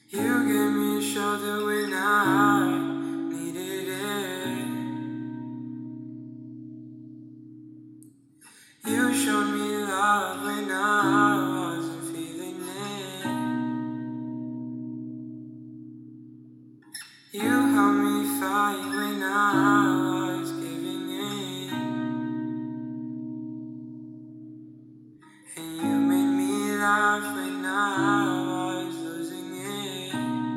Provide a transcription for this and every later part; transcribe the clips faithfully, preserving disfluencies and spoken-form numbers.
You gave me a shoulder when I needed it. You showed me love when I wasn't feeling it. You helped me fight when I was giving in. And you made me laugh when I was losing it.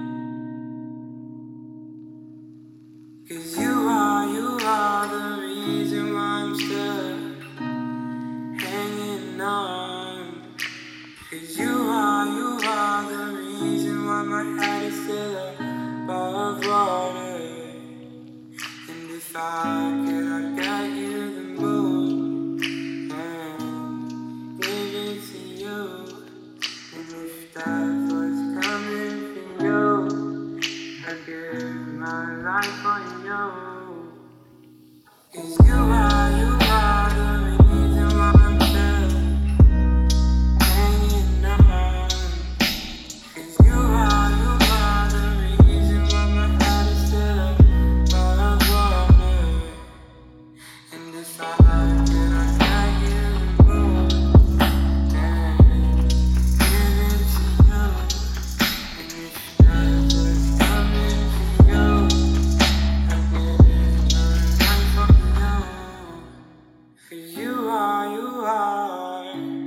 'Cause you are, you are the reason why I'm still hanging on. 'Cause you are, you are the reason why my head is still above water. And if I could, I'd get you the moon and give it to you. And if death was coming for you, I'd give my life for you. 'Cause you are, you are the reason why I'm still hanging on. 'Cause you are, you are the reason why my heart is still above water. And if I could, I'd get you the moon and give it to you. And if death was coming for you, I'd give my life for you. 'Cause you are, you are,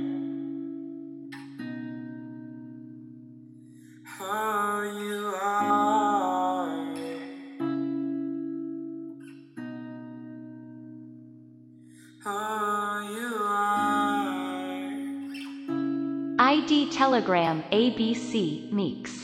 oh, you are, oh, you are. I D Telegram A B C Mix.